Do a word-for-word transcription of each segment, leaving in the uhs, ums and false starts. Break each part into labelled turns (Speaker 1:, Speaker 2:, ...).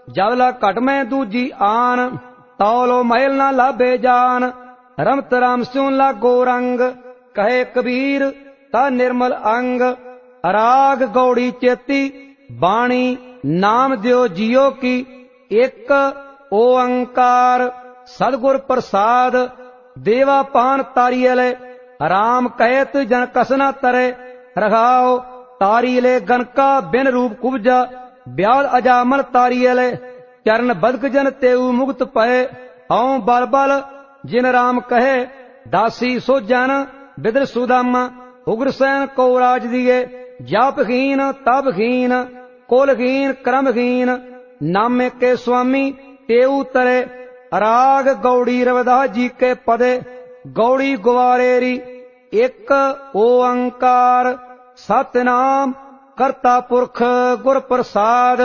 Speaker 1: जबला घट में दूजी आन, तौलो महल ना लाभे जान। रमत राम स्यों लागो रंग, कहे कबीर ता निर्मल अंग। राग गौड़ी चेती, बाणी नाम दियो जियो की। एक ओंकार सदगुर प्रसाद, देवा पान तारियले। राम कहत जन कसना तरे, रघाओ तारियले गनका बिन रूप कुबजा। ब्याल अजामल तारियले, चरण बदक जन तेऊ मुक्त पए। औ बल बल जिन राम कहे, दासी सो जन बिदर सुदामा। उग्रसैन को राज दिए, जापहीन तपहीन, कुलहीन क्रमहीन। नामे के स्वामी तेऊ तरे, राग गौड़ी रविदास जी के पदे। गौड़ी ग्वारेरी एक ओंकार, सतनाम करता पुरख गुर प्रसाद।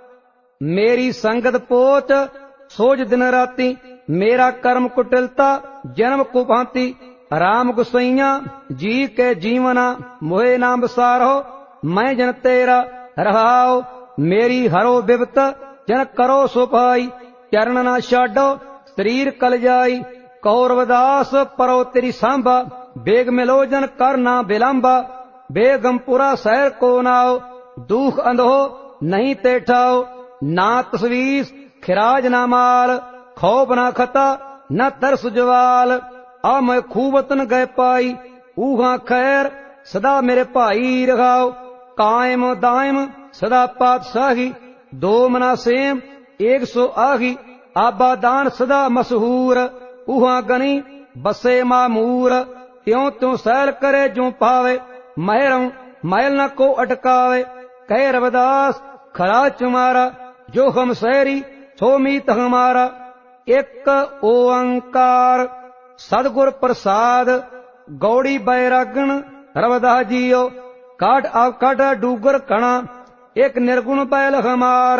Speaker 1: मेरी संगत पोच सोज दिन राती, मेरा कर्म कुटिलता जन्म कुभांति। राम गुसैया जी के जीवना, मोहे नाम बसारो मैं जन तेरा। रहाओ मेरी हरो बिबत, जन करो सुपाई। चरण ना छाडो शरीर कल जाई, कहो रविदास परो तेरी सांभा। बेग मिलो जन करना विलंबा, बेगमपुरा शहर को नाओ। दुख अंधो नहीं ते ठाओ, ना तस्वीस खिराज ना माल। खौफ ना खता न तरस जवाल, आ मैं खूबतन गए पाई। ऊहा खैर सदा मेरे भाई रखाओ, कायम दायम सदा पातशाही। दो मना सेम एक सौ आही, आबादान सदा मशहूर। ऊहा गनी बसे मामूर, त्यों त्यों सैल करे जो पावे। महरों महल न को अटकावे, कहे रविदास खरा चुमारा। जो हम शहरी सो मीत हमारा। एक ओंकार सदगुर प्रसाद, गौड़ी बैरागण रविदास जियो। काट आप काट डूगर कणा, एक निर्गुण बैल हमार।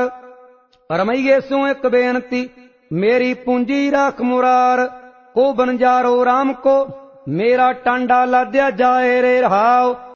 Speaker 1: रमैये सो एक बेनती, मेरी पूंजी राख मुरार। को बनजारो राम को, मेरा टांडा लाद्या जाए रे रहाओ।